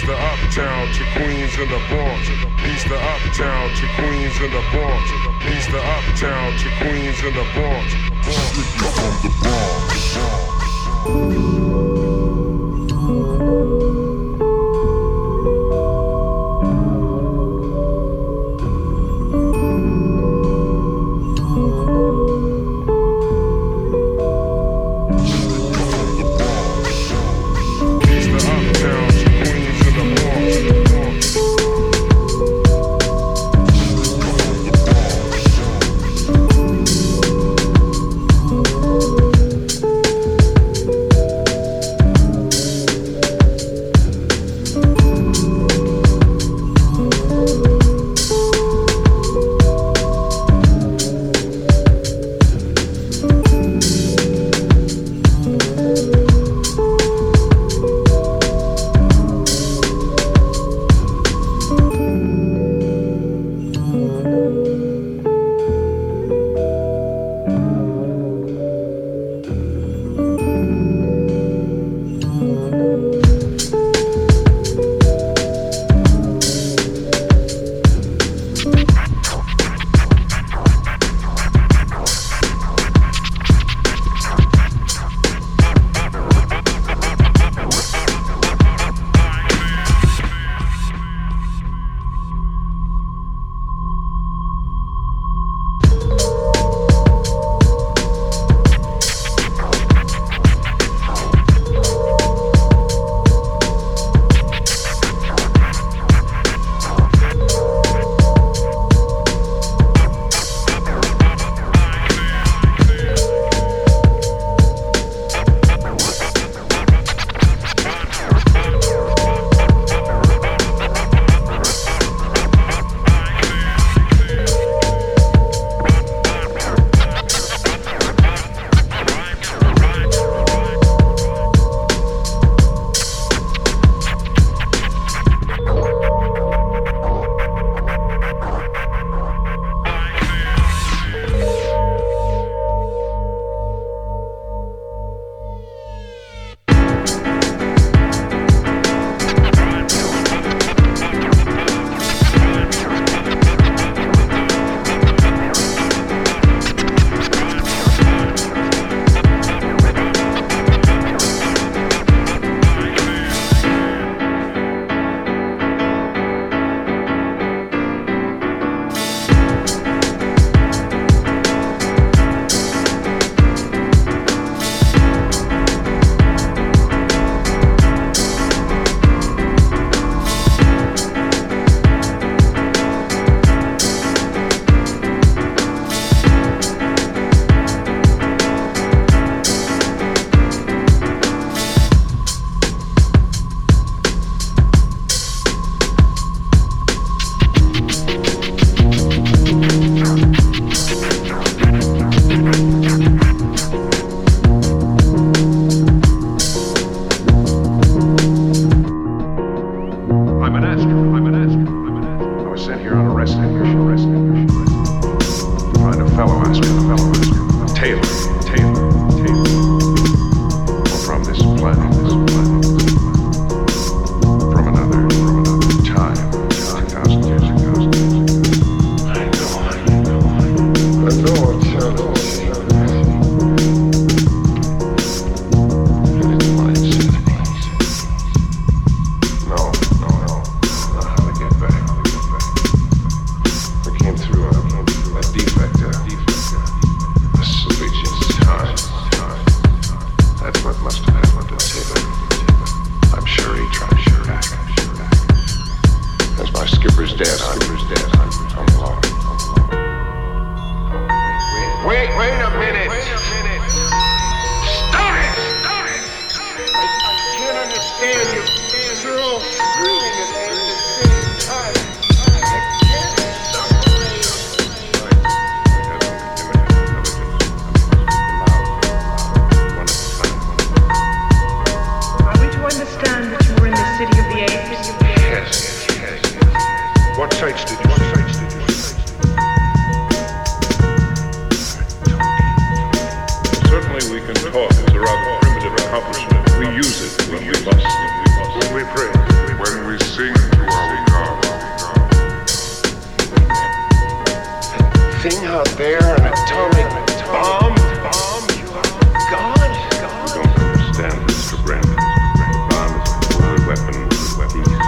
to uptown to Queens and the Bronx. Peace to uptown to Queens and the Bronx. Peace to uptown to Queens and the Bronx. From the Bronx. accomplishment. We use it when we must. When we pray. When we thing out there, an atomic bomb? God? You don't understand, Mr. Brent. The bomb is a holy weapon with peace.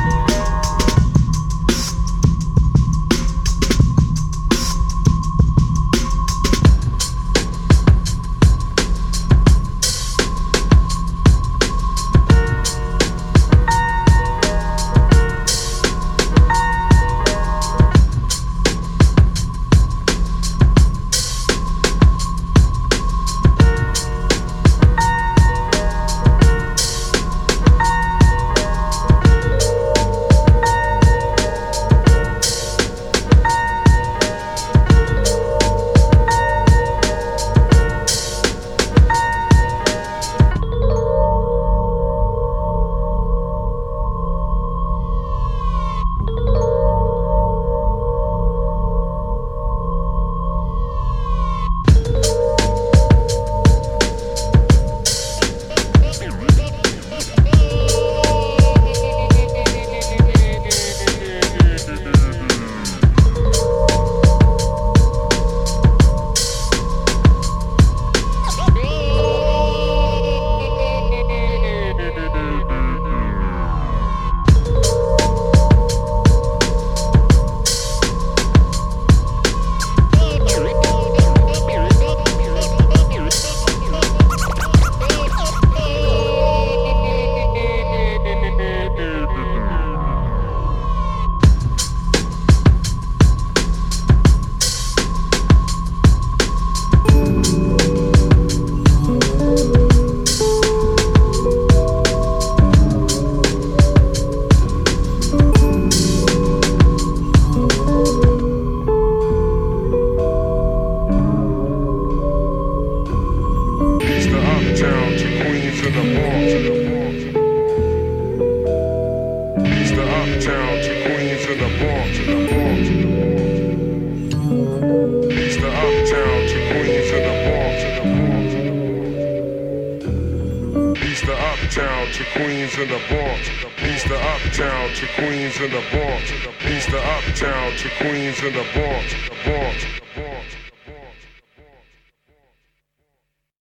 To Queens in the Bronx, peace to Uptown, to Queens in the Bronx, peace to Uptown, to Queens in the Bronx, the Bronx.